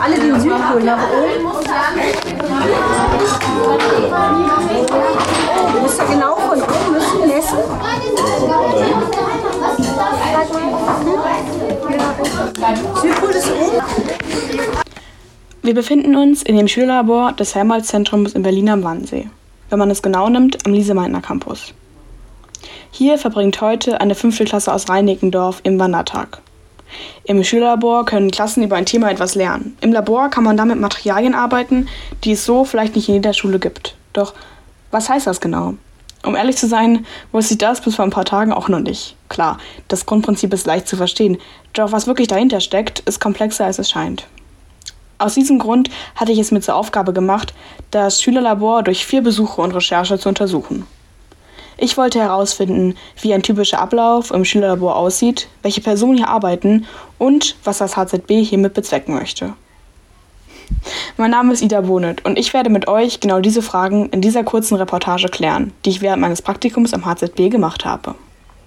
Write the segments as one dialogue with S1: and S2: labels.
S1: alle den Südpol nach oben. Du musst ja genau von oben müssen messen. Südpol ist oben.
S2: Wir befinden uns in dem Schülerlabor des Helmholtz-Zentrums in Berlin am Wannsee. Wenn man es genau nimmt, am Lise-Meitner Campus. Hier verbringt heute eine 5. Klasse aus Reinickendorf im Wandertag. Im Schülerlabor können Klassen über ein Thema etwas lernen. Im Labor kann man dann mit Materialien arbeiten, die es so vielleicht nicht in jeder Schule gibt. Doch was heißt das genau? Um ehrlich zu sein, wusste ich das bis vor ein paar Tagen auch noch nicht. Klar, das Grundprinzip ist leicht zu verstehen, doch was wirklich dahinter steckt, ist komplexer als es scheint. Aus diesem Grund hatte ich es mir zur Aufgabe gemacht, das Schülerlabor durch 4 Besuche und Recherche zu untersuchen. Ich wollte herausfinden, wie ein typischer Ablauf im Schülerlabor aussieht, welche Personen hier arbeiten und was das HZB hiermit bezwecken möchte. Mein Name ist Ida Bonet und ich werde mit euch genau diese Fragen in dieser kurzen Reportage klären, die ich während meines Praktikums am HZB gemacht habe.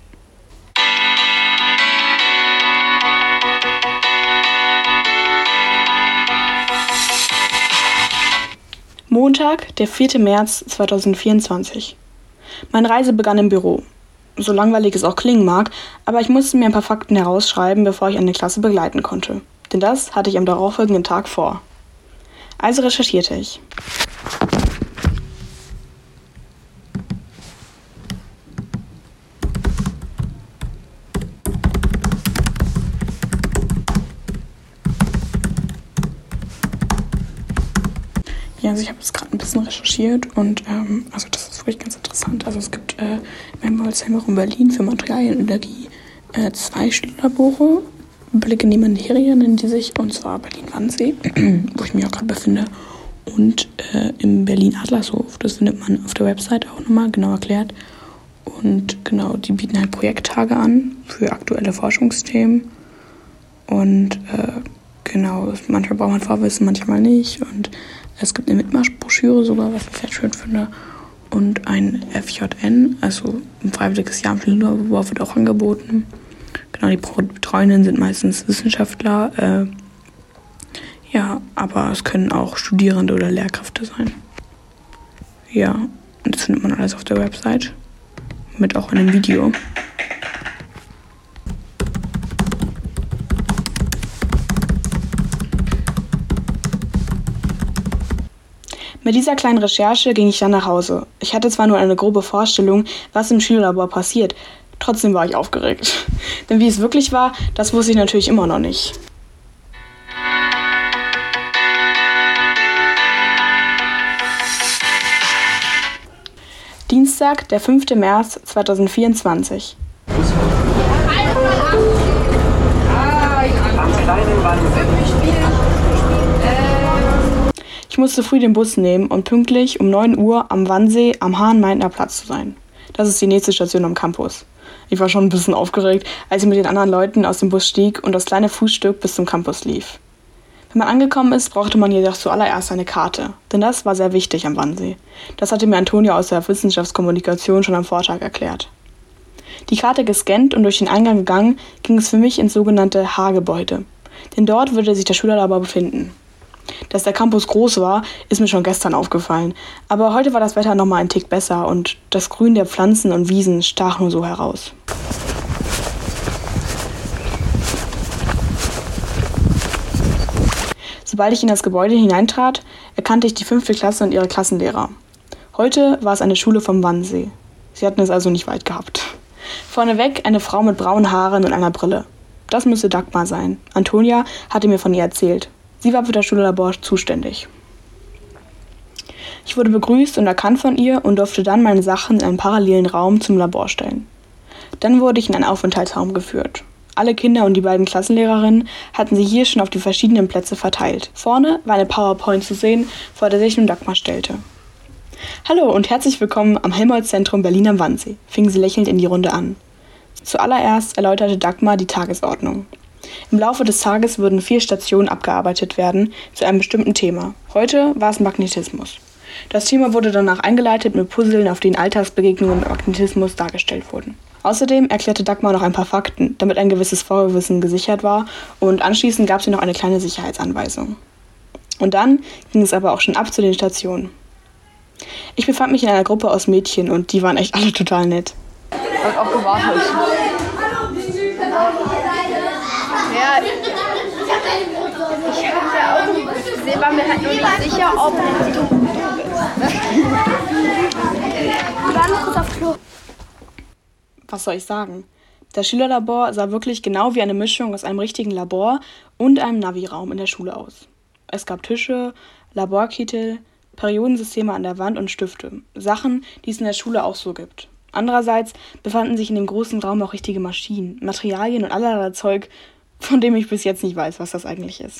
S2: Montag, der 4. März 2024. Meine Reise begann im Büro. So langweilig es auch klingen mag, aber ich musste mir ein paar Fakten herausschreiben, bevor ich eine Klasse begleiten konnte. Denn das hatte ich am darauffolgenden Tag vor. Also recherchierte ich. Ja, also ich habe jetzt gerade ein bisschen recherchiert und also das ist wirklich ganz interessant. Also es gibt im Helmholtz-Zentrum Berlin für Materialien und Energie 2 Schülerlabore. Blick in die Materie nennen die sich, und zwar Berlin-Wannsee, wo ich mich auch gerade befinde, und im Berlin-Adlershof. Das findet man auf der Website auch nochmal genau erklärt. Und genau, die bieten halt Projekttage an für aktuelle Forschungsthemen. Und genau, manchmal braucht man Vorwissen, manchmal nicht. Und es gibt eine Mitmarschbroschüre sogar, was ich sehr schön finde. Und ein FJN, also ein freiwilliges Jahr im Schülerlabor, wird auch angeboten. Genau, die Betreuenden sind meistens Wissenschaftler. Ja, aber es können auch Studierende oder Lehrkräfte sein. Ja, und das findet man alles auf der Website. Mit auch einem Video. Mit dieser kleinen Recherche ging ich dann nach Hause. Ich hatte zwar nur eine grobe Vorstellung, was im Schülerlabor passiert, trotzdem war ich aufgeregt. Denn wie es wirklich war, das wusste ich natürlich immer noch nicht. Dienstag, der 5. März 2024. Ich musste früh den Bus nehmen und pünktlich um 9 Uhr am Wannsee am Hahn-Meitner Platz zu sein. Das ist die nächste Station am Campus. Ich war schon ein bisschen aufgeregt, als ich mit den anderen Leuten aus dem Bus stieg und das kleine Fußstück bis zum Campus lief. Wenn man angekommen ist, brauchte man jedoch zuallererst eine Karte, denn das war sehr wichtig am Wannsee. Das hatte mir Antonia aus der Wissenschaftskommunikation schon am Vortag erklärt. Die Karte gescannt und durch den Eingang gegangen, ging es für mich ins sogenannte H-Gebäude, denn dort würde sich der Schülerlabor befinden. Dass der Campus groß war, ist mir schon gestern aufgefallen, aber heute war das Wetter nochmal ein Tick besser und das Grün der Pflanzen und Wiesen stach nur so heraus. Sobald ich in das Gebäude hineintrat, erkannte ich die 5. Klasse und ihre Klassenlehrer. Heute war es eine Schule vom Wannsee. Sie hatten es also nicht weit gehabt. Vorneweg eine Frau mit braunen Haaren und einer Brille. Das müsste Dagmar sein. Antonia hatte mir von ihr erzählt. Sie war für das Schülerlabor zuständig. Ich wurde begrüßt und erkannt von ihr und durfte dann meine Sachen in einen parallelen Raum zum Labor stellen. Dann wurde ich in einen Aufenthaltsraum geführt. Alle Kinder und die beiden Klassenlehrerinnen hatten sich hier schon auf die verschiedenen Plätze verteilt. Vorne war eine PowerPoint zu sehen, vor der sich nun Dagmar stellte. Hallo und herzlich willkommen am Helmholtz-Zentrum Berlin am Wannsee, fing sie lächelnd in die Runde an. Zuallererst erläuterte Dagmar die Tagesordnung. Im Laufe des Tages würden 4 Stationen abgearbeitet werden zu einem bestimmten Thema. Heute war es Magnetismus. Das Thema wurde danach eingeleitet mit Puzzeln, auf denen Alltagsbegegnungen mit Magnetismus dargestellt wurden. Außerdem erklärte Dagmar noch ein paar Fakten, damit ein gewisses Vorwissen gesichert war, und anschließend gab sie noch eine kleine Sicherheitsanweisung. Und dann ging es aber auch schon ab zu den Stationen. Ich befand mich in einer Gruppe aus Mädchen und die waren echt alle total nett.
S3: Hat auch gewartet. Ja, ich habe ja auch gesehen, war mir halt nur nicht sicher, ob du bist.
S1: Wir waren noch kurz auf Klo.
S2: Was soll ich sagen? Das Schülerlabor sah wirklich genau wie eine Mischung aus einem richtigen Labor und einem Navi-Raum in der Schule aus. Es gab Tische, Laborkittel, Periodensysteme an der Wand und Stifte. Sachen, die es in der Schule auch so gibt. Andererseits befanden sich in dem großen Raum auch richtige Maschinen, Materialien und allerlei Zeug, von dem ich bis jetzt nicht weiß, was das eigentlich ist.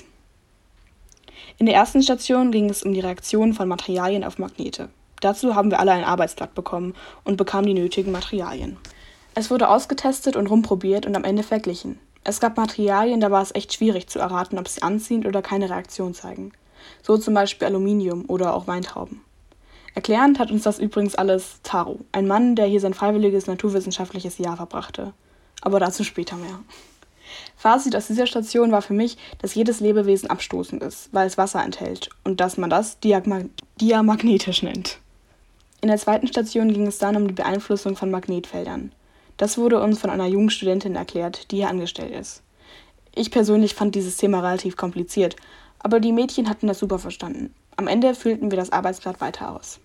S2: In der ersten Station ging es um die Reaktion von Materialien auf Magnete. Dazu haben wir alle ein Arbeitsblatt bekommen und bekamen die nötigen Materialien. Es wurde ausgetestet und rumprobiert und am Ende verglichen. Es gab Materialien, da war es echt schwierig zu erraten, ob sie anziehend oder keine Reaktion zeigen. So zum Beispiel Aluminium oder auch Weintrauben. Erklärend hat uns das übrigens alles Taro, ein Mann, der hier sein freiwilliges naturwissenschaftliches Jahr verbrachte. Aber dazu später mehr. Fazit aus dieser Station war für mich, dass jedes Lebewesen abstoßend ist, weil es Wasser enthält und dass man das diamagnetisch nennt. In der zweiten Station ging es dann um die Beeinflussung von Magnetfeldern. Das wurde uns von einer jungen Studentin erklärt, die hier angestellt ist. Ich persönlich fand dieses Thema relativ kompliziert, aber die Mädchen hatten das super verstanden. Am Ende füllten wir das Arbeitsblatt weiter aus.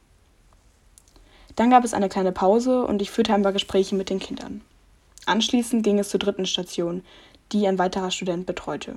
S2: Dann gab es eine kleine Pause und ich führte ein paar Gespräche mit den Kindern. Anschließend ging es zur dritten Station, die ein weiterer Student betreute.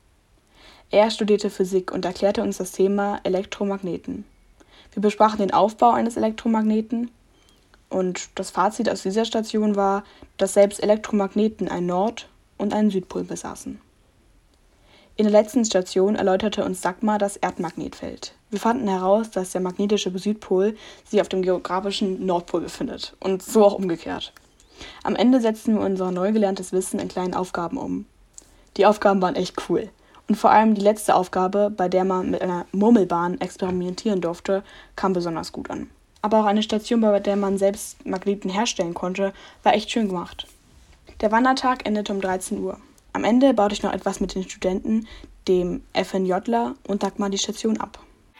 S2: Er studierte Physik und erklärte uns das Thema Elektromagneten. Wir besprachen den Aufbau eines Elektromagneten und das Fazit aus dieser Station war, dass selbst Elektromagneten einen Nord- und einen Südpol besaßen. In der letzten Station erläuterte uns Dagmar das Erdmagnetfeld. Wir fanden heraus, dass der magnetische Südpol sich auf dem geografischen Nordpol befindet und so auch umgekehrt. Am Ende setzten wir unser neu gelerntes Wissen in kleinen Aufgaben um. Die Aufgaben waren echt cool. Und vor allem die letzte Aufgabe, bei der man mit einer Murmelbahn experimentieren durfte, kam besonders gut an. Aber auch eine Station, bei der man selbst Magneten herstellen konnte, war echt schön gemacht. Der Wandertag endete um 13 Uhr. Am Ende baute ich noch etwas mit den Studenten, dem FNJler und Dagmar die Station ab.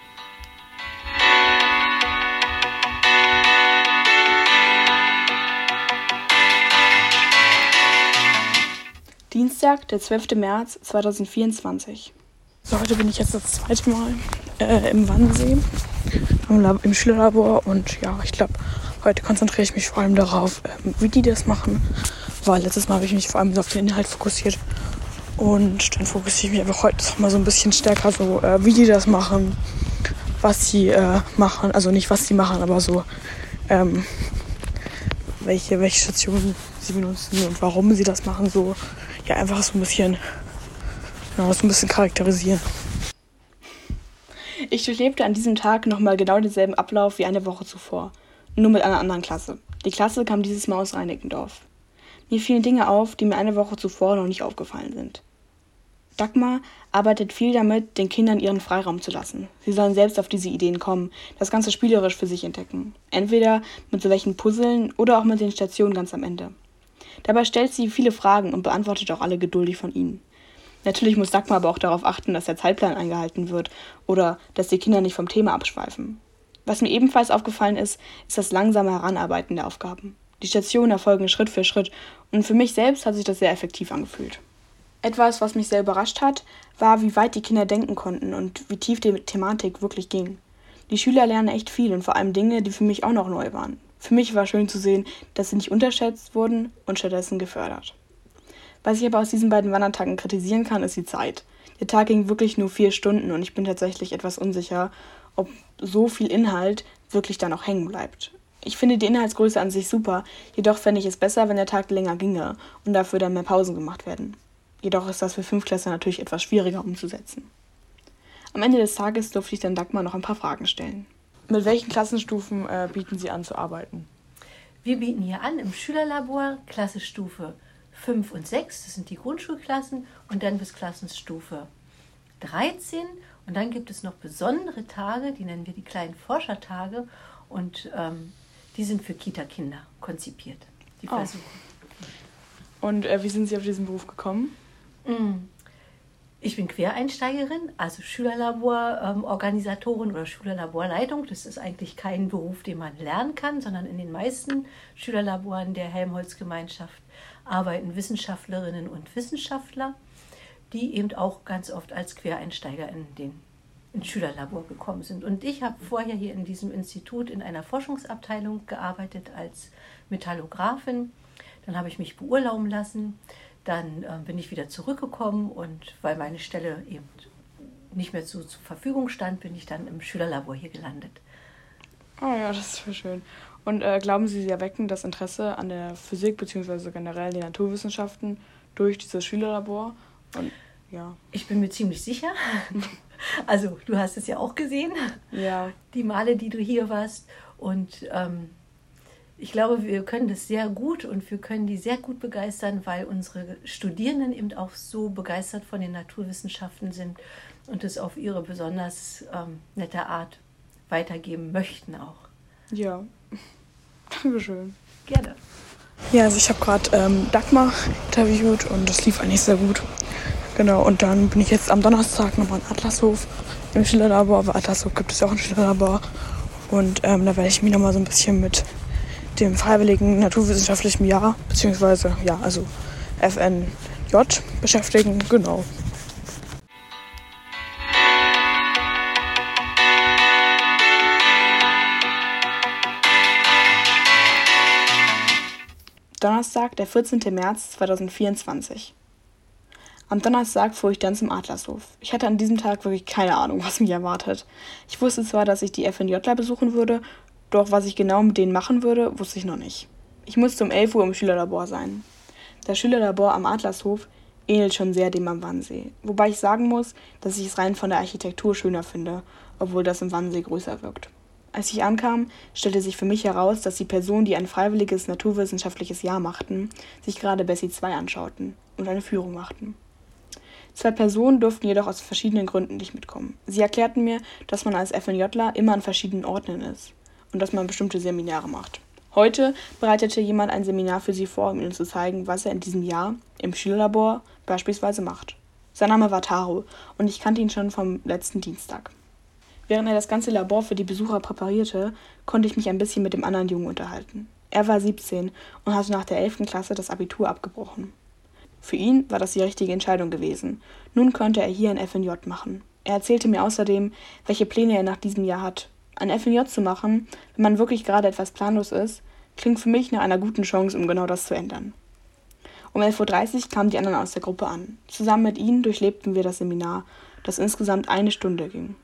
S2: Dienstag, der 12. März 2024. So, heute bin ich jetzt das zweite Mal im Wannsee, im Schülerlabor und ja, ich glaube, heute konzentriere ich mich vor allem darauf, wie die das machen, weil letztes Mal habe ich mich vor allem so auf den Inhalt fokussiert und dann fokussiere ich mich einfach heute noch mal so ein bisschen stärker so, wie die das machen, was sie machen, also nicht was sie machen, aber so welche Stationen sie benutzen und warum sie das machen, so ja, einfach so ein bisschen charakterisieren. Ich durchlebte an diesem Tag nochmal genau denselben Ablauf wie eine Woche zuvor, nur mit einer anderen Klasse. Die Klasse kam dieses Mal aus Reinickendorf. Mir fielen Dinge auf, die mir eine Woche zuvor noch nicht aufgefallen sind. Dagmar arbeitet viel damit, den Kindern ihren Freiraum zu lassen. Sie sollen selbst auf diese Ideen kommen, das Ganze spielerisch für sich entdecken. Entweder mit solchen Puzzeln oder auch mit den Stationen ganz am Ende. Dabei stellt sie viele Fragen und beantwortet auch alle geduldig von ihnen. Natürlich muss Dagmar aber auch darauf achten, dass der Zeitplan eingehalten wird oder dass die Kinder nicht vom Thema abschweifen. Was mir ebenfalls aufgefallen ist, ist das langsame Heranarbeiten der Aufgaben. Die Stationen erfolgen Schritt für Schritt und für mich selbst hat sich das sehr effektiv angefühlt. Etwas, was mich sehr überrascht hat, war, wie weit die Kinder denken konnten und wie tief die Thematik wirklich ging. Die Schüler lernen echt viel und vor allem Dinge, die für mich auch noch neu waren. Für mich war schön zu sehen, dass sie nicht unterschätzt wurden und stattdessen gefördert. Was ich aber aus diesen beiden Wandertagen kritisieren kann, ist die Zeit. Der Tag ging wirklich nur 4 Stunden und ich bin tatsächlich etwas unsicher, ob so viel Inhalt wirklich da noch hängen bleibt. Ich finde die Inhaltsgröße an sich super, jedoch fände ich es besser, wenn der Tag länger ginge und dafür dann mehr Pausen gemacht werden. Jedoch ist das für Fünftklässler natürlich etwas schwieriger umzusetzen. Am Ende des Tages durfte ich dann Dagmar noch ein paar Fragen stellen. Mit welchen Klassenstufen bieten Sie an zu arbeiten?
S4: Wir bieten hier an im Schülerlabor Klassenstufe 5 und 6, das sind die Grundschulklassen, und dann bis Klassenstufe 13. Und dann gibt es noch besondere Tage, die nennen wir die kleinen Forschertage, und die sind für Kita-Kinder konzipiert, die Versuche.
S2: Und wie sind Sie auf diesen Beruf gekommen?
S4: Ich bin Quereinsteigerin, also Schülerlabororganisatorin oder Schülerlaborleitung. Das ist eigentlich kein Beruf, den man lernen kann, sondern in den meisten Schülerlaboren der Helmholtz-Gemeinschaft arbeiten Wissenschaftlerinnen und Wissenschaftler, die eben auch ganz oft als Quereinsteiger ins Schülerlabor gekommen sind. Und ich habe vorher hier in diesem Institut in einer Forschungsabteilung gearbeitet als Metallographin. Dann habe ich mich beurlauben lassen. Dann bin ich wieder zurückgekommen und weil meine Stelle eben nicht mehr zur Verfügung stand, bin ich dann im Schülerlabor hier gelandet.
S2: Oh ja, das ist voll schön. Und glauben Sie, Sie erwecken das Interesse an der Physik bzw. generell den Naturwissenschaften durch dieses Schülerlabor? Und ja.
S4: Ich bin mir ziemlich sicher. Also du hast es ja auch gesehen,
S2: ja.
S4: Die Male, die du hier warst. Und ich glaube, wir können das sehr gut und wir können die sehr gut begeistern, weil unsere Studierenden eben auch so begeistert von den Naturwissenschaften sind und es auf ihre besonders nette Art weitergeben möchten auch.
S2: Ja, Dankeschön.
S4: Gerne.
S2: Ja, also ich habe gerade Dagmar interviewt und das lief eigentlich sehr gut. Genau, und dann bin ich jetzt am Donnerstag nochmal in Adlershof im Schülerlabor. Aber Adlershof gibt es ja auch ein Schülerlabor. Und da werde ich mich nochmal so ein bisschen mit dem freiwilligen naturwissenschaftlichen Jahr, beziehungsweise, ja, also FNJ beschäftigen, genau. Donnerstag, der 14. März 2024. Am Donnerstag fuhr ich dann zum Adlershof. Ich hatte an diesem Tag wirklich keine Ahnung, was mich erwartet. Ich wusste zwar, dass ich die FNJler besuchen würde, doch was ich genau mit denen machen würde, wusste ich noch nicht. Ich musste um 11 Uhr im Schülerlabor sein. Das Schülerlabor am Adlershof ähnelt schon sehr dem am Wannsee. Wobei ich sagen muss, dass ich es rein von der Architektur schöner finde, obwohl das im Wannsee größer wirkt. Als ich ankam, stellte sich für mich heraus, dass die Personen, die ein freiwilliges naturwissenschaftliches Jahr machten, sich gerade Bessie 2 anschauten und eine Führung machten. 2 Personen durften jedoch aus verschiedenen Gründen nicht mitkommen. Sie erklärten mir, dass man als FNJler immer an verschiedenen Orten ist und dass man bestimmte Seminare macht. Heute bereitete jemand ein Seminar für sie vor, um ihnen zu zeigen, was er in diesem Jahr im Schülerlabor beispielsweise macht. Sein Name war Taro und ich kannte ihn schon vom letzten Dienstag. Während er das ganze Labor für die Besucher präparierte, konnte ich mich ein bisschen mit dem anderen Jungen unterhalten. Er war 17 und hatte nach der 11. Klasse das Abitur abgebrochen. Für ihn war das die richtige Entscheidung gewesen. Nun konnte er hier ein FNJ machen. Er erzählte mir außerdem, welche Pläne er nach diesem Jahr hat. Ein FNJ zu machen, wenn man wirklich gerade etwas planlos ist, klingt für mich nach einer guten Chance, um genau das zu ändern. Um 11.30 Uhr kamen die anderen aus der Gruppe an. Zusammen mit ihnen durchlebten wir das Seminar, das insgesamt 1 Stunde ging.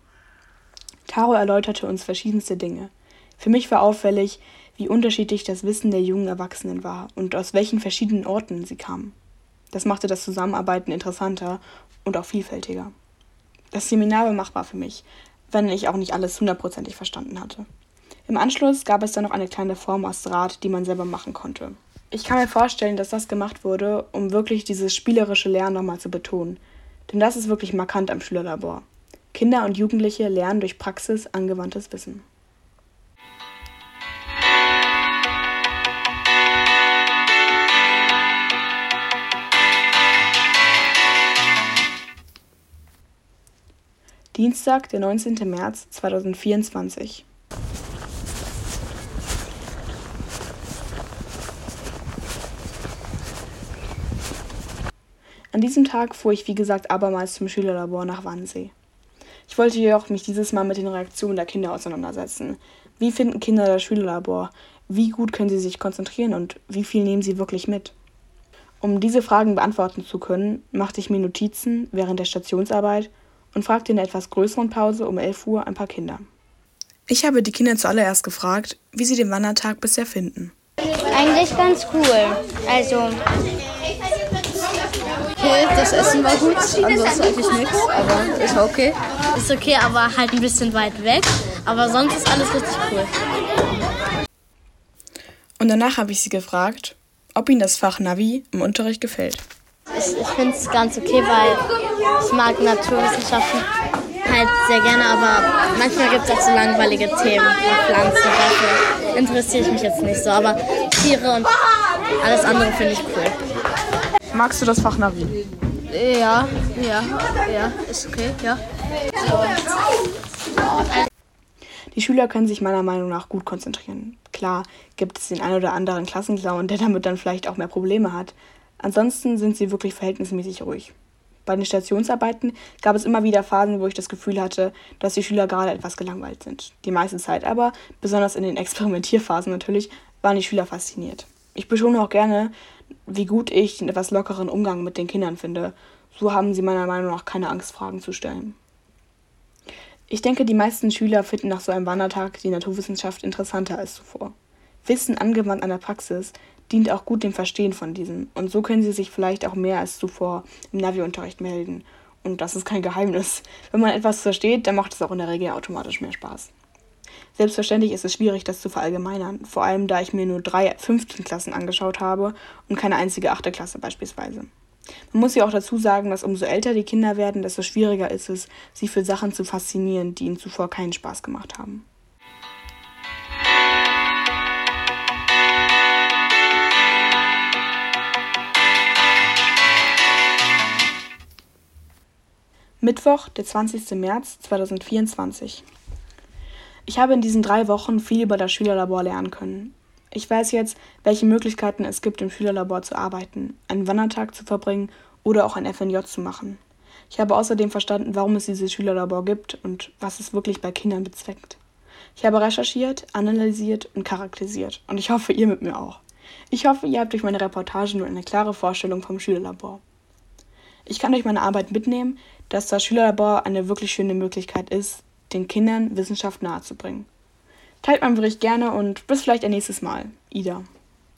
S2: Taro erläuterte uns verschiedenste Dinge. Für mich war auffällig, wie unterschiedlich das Wissen der jungen Erwachsenen war und aus welchen verschiedenen Orten sie kamen. Das machte das Zusammenarbeiten interessanter und auch vielfältiger. Das Seminar war machbar für mich, wenn ich auch nicht alles 100% verstanden hatte. Im Anschluss gab es dann noch eine kleine Form aus Draht, die man selber machen konnte. Ich kann mir vorstellen, dass das gemacht wurde, um wirklich dieses spielerische Lernen nochmal zu betonen. Denn das ist wirklich markant am Schülerlabor. Kinder und Jugendliche lernen durch Praxis angewandtes Wissen. Dienstag, der 19. März 2024. An diesem Tag fuhr ich wie gesagt abermals zum Schülerlabor nach Wannsee. Ich wollte jedoch mich dieses Mal mit den Reaktionen der Kinder auseinandersetzen. Wie finden Kinder das Schülerlabor? Wie gut können sie sich konzentrieren und wie viel nehmen sie wirklich mit? Um diese Fragen beantworten zu können, machte ich mir Notizen während der Stationsarbeit und fragte in der etwas größeren Pause um 11 Uhr ein paar Kinder. Ich habe die Kinder zuallererst gefragt, wie sie den Wandertag bisher finden.
S5: Eigentlich ganz cool. Also
S6: okay, das Essen war gut, ansonsten eigentlich nichts, aber ist okay.
S5: ist okay, aber halt ein bisschen weit weg. Aber sonst ist alles richtig cool.
S2: Und danach habe ich sie gefragt, ob ihnen das Fach Navi im Unterricht gefällt.
S5: Ich finde es ganz okay, weil ich mag Naturwissenschaften halt sehr gerne, aber manchmal gibt es auch so langweilige Themen und Pflanzen. Dafür interessiere ich mich jetzt nicht so, aber Tiere und alles andere finde ich cool.
S2: Magst du das Fach Navi?
S6: Ja, ist okay, ja.
S2: Die Schüler können sich meiner Meinung nach gut konzentrieren. Klar gibt es den ein oder anderen Klassenclown, der damit dann vielleicht auch mehr Probleme hat. Ansonsten sind sie wirklich verhältnismäßig ruhig. Bei den Stationsarbeiten gab es immer wieder Phasen, wo ich das Gefühl hatte, dass die Schüler gerade etwas gelangweilt sind. Die meiste Zeit aber, besonders in den Experimentierphasen natürlich, waren die Schüler fasziniert. Ich betone auch gerne, wie gut ich den etwas lockeren Umgang mit den Kindern finde. So haben sie meiner Meinung nach keine Angst, Fragen zu stellen. Ich denke, die meisten Schüler finden nach so einem Wandertag die Naturwissenschaft interessanter als zuvor. Wissen angewandt an der Praxis dient auch gut dem Verstehen von diesem. Und so können sie sich vielleicht auch mehr als zuvor im Navi-Unterricht melden. Und das ist kein Geheimnis. Wenn man etwas versteht, dann macht es auch in der Regel automatisch mehr Spaß. Selbstverständlich ist es schwierig, das zu verallgemeinern. Vor allem, da ich mir nur 3 5. Klassen angeschaut habe und keine einzige 8. Klasse beispielsweise. Man muss ja auch dazu sagen, dass umso älter die Kinder werden, desto schwieriger ist es, sie für Sachen zu faszinieren, die ihnen zuvor keinen Spaß gemacht haben. Mittwoch, der 20. März 2024. Ich habe in diesen 3 Wochen viel über das Schülerlabor lernen können. Ich weiß jetzt, welche Möglichkeiten es gibt, im Schülerlabor zu arbeiten, einen Wandertag zu verbringen oder auch ein FNJ zu machen. Ich habe außerdem verstanden, warum es dieses Schülerlabor gibt und was es wirklich bei Kindern bezweckt. Ich habe recherchiert, analysiert und charakterisiert und ich hoffe, ihr mit mir auch. Ich hoffe, ihr habt durch meine Reportage nun eine klare Vorstellung vom Schülerlabor. Ich kann durch meine Arbeit mitnehmen, dass das Schülerlabor eine wirklich schöne Möglichkeit ist, den Kindern Wissenschaft nahezubringen. Teilt meinen Bericht gerne und bis vielleicht ein nächstes Mal. Ida.